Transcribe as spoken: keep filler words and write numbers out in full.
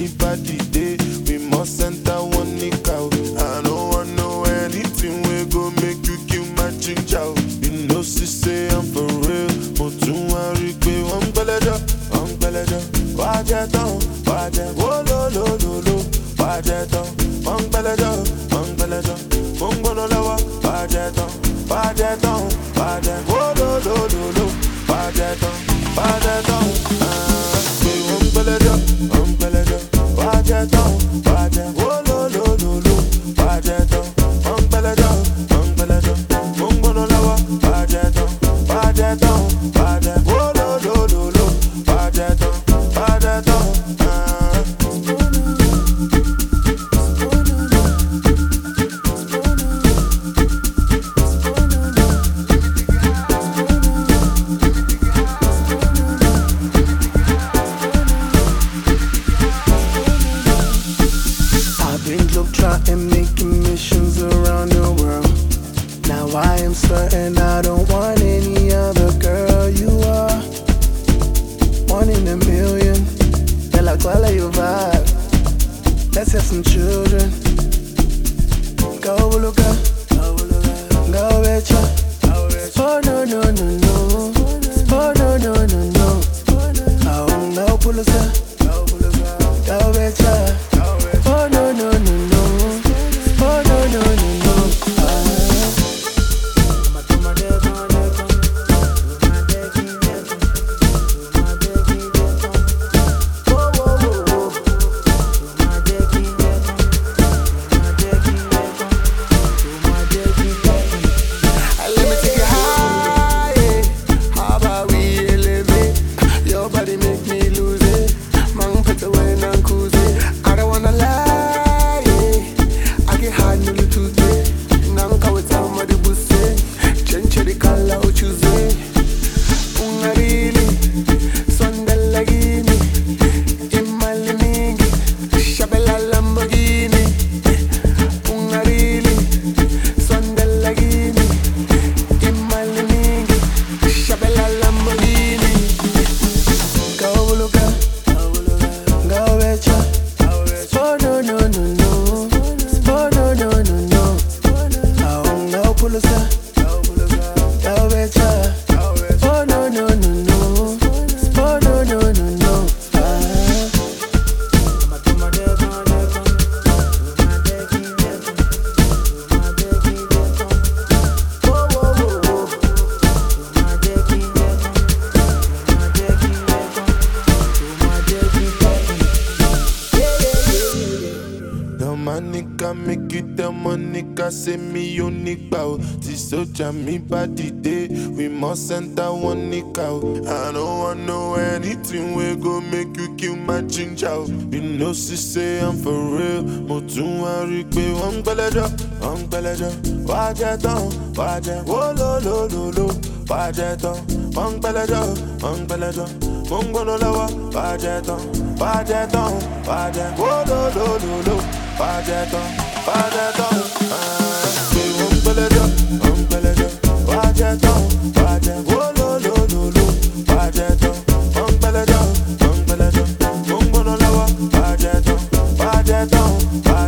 me body day. We must enter one nick out. I don't want know anything we go make you kill my ginger. You know she say I'm for real. Mo tún wá rí pé wọ́n ń gbẹ́lẹ́jọ́, wọ́n ń gbẹ́lẹ́jọ́. Wá jẹ́ tán, wá jẹ́ wó ló ló ló ló. Wá jẹ́ tán, wọ́n ń gbẹ́lẹ́jọ́, wọ́n ń gbẹ́lẹ́jọ́. Mo ń gbóná lọ́wọ́, wá jẹ́ tán, wá jẹ́ tán, wá jẹ́ wó ló ló ló ló. Wá jẹ́ tán, wá jẹ́ tán. Pé wọ́n ń gbẹ́lẹ́jọ́, wọ́n ń gbẹ́lẹ́jọ́. Wá jẹ́ tán, wá jẹ́ wó ló ló ló ló. Wá jẹ́ tán, wọ́n ń gbẹ́lẹ́jọ́, wọ́n ń gbẹ́lẹ́jọ́. Mo ń gbóná lọ́wọ́, wá jẹ́ tán, wá jẹ́ tán, wá jẹ́ wó ló ló ló ló. Wá jẹ́ tán, wá jẹ́ tán. Trying making missions around the world. Now I am certain I don't want any other girl. You are one in a million. They're like, well, your vibe. Let's have some children. Go look up, go betcha. Oh no no no no. Oh no no no no. Oh no, pull us up. Go betcha. Oh no no no no. Oh no no no no. Let me take you high, yeah. How about we elevate? Your body make me lose it. Man, put away and cruise it. I don't wanna lie, yeah. I get hard no little day. Now I'm with somebody who say, change the color or choose it. Una really, Sondalagini, Imaliningi, Shabella Lamborghini. Una really, Sondalagini, Imaliningi, Shabella Lamborghini. Go look up, go betcha. Oh no no no no. Oh no no no no. Oh no, pull us up. Go betcha. Oh no no no no. Oh no no no no. The manica make you the monica say me unique bow. This soldier me body day. We must enter one nick out. I don't want know anything we go make you kill my ginger. You know she say I'm for real. Mo tún wá rí pé wọ́n ń gbẹ́lẹ́jọ́, wọ́n ń gbẹ́lẹ́jọ́. Wá jẹ́ tán, wá jẹ́ wó ló ló ló ló. Wá jẹ́ tán, wọ́n ń gbẹ́lẹ́jọ́, wọ́n ń gbẹ́lẹ́jọ́. Mo ń gbóná lọ́wọ́, wá jẹ́ tán, wá jẹ́ tán, wá jẹ́ wó ló ló ló ló. Wá jẹ́ tán, wá jẹ́ tán. Pé wọ́n ń gbẹ́lẹ́jọ́, wọ́n ń gbẹ́lẹ́jọ́. Wá jẹ́ tán, wá jẹ́ wó ló ló ló ló. Wá jẹ́ tán, wọ́n ń gbẹ́lẹ́jọ́, wọ́n ń gbẹ́lẹ́jọ́. Mo ń gbóná lọ́wọ́, wá jẹ́ tán, wá jẹ́ tán, wá